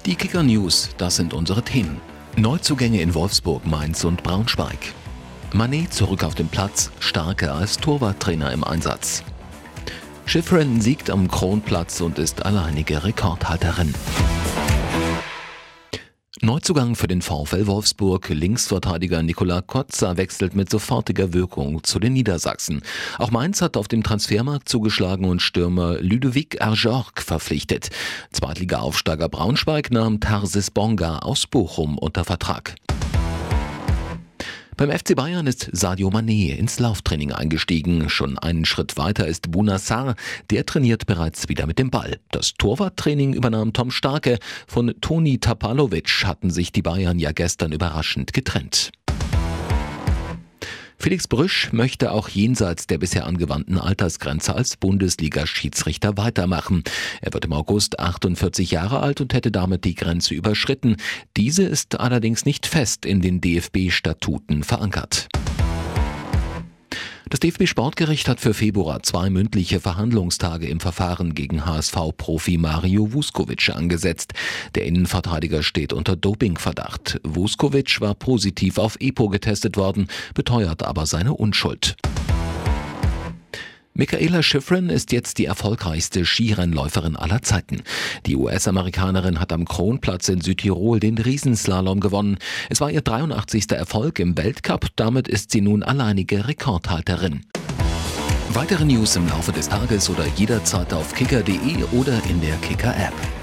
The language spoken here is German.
Die Kicker News, das sind unsere Themen. Neuzugänge in Wolfsburg, Mainz und Braunschweig. Mané zurück auf den Platz, Starke als Torwarttrainer im Einsatz. Schifrin siegt am Kronplatz und ist alleinige Rekordhalterin. Neuzugang für den VfL Wolfsburg, Linksverteidiger Nikola Kotza wechselt mit sofortiger Wirkung zu den Niedersachsen. Auch Mainz hat auf dem Transfermarkt zugeschlagen und Stürmer Ludovic Ajorc verpflichtet. Zweitliga-Aufsteiger Braunschweig nahm Tarsis Bonga aus Bochum unter Vertrag. Beim FC Bayern ist Sadio Mané ins Lauftraining eingestiegen. Schon einen Schritt weiter ist Bouna Sarr, der trainiert bereits wieder mit dem Ball. Das Torwarttraining übernahm Tom Starke. Von Toni Tapalovic hatten sich die Bayern ja gestern überraschend getrennt. Felix Brüsch möchte auch jenseits der bisher angewandten Altersgrenze als Bundesliga-Schiedsrichter weitermachen. Er wird im August 48 Jahre alt und hätte damit die Grenze überschritten. Diese ist allerdings nicht fest in den DFB-Statuten verankert. Das DFB-Sportgericht hat für Februar 2 mündliche Verhandlungstage im Verfahren gegen HSV-Profi Mario Vuskovic angesetzt. Der Innenverteidiger steht unter Dopingverdacht. Vuskovic war positiv auf EPO getestet worden, beteuert aber seine Unschuld. Mikaela Shiffrin ist jetzt die erfolgreichste Skirennläuferin aller Zeiten. Die US-Amerikanerin hat am Kronplatz in Südtirol den Riesenslalom gewonnen. Es war ihr 83. Erfolg im Weltcup, damit ist sie nun alleinige Rekordhalterin. Weitere News im Laufe des Tages oder jederzeit auf kicker.de oder in der Kicker-App.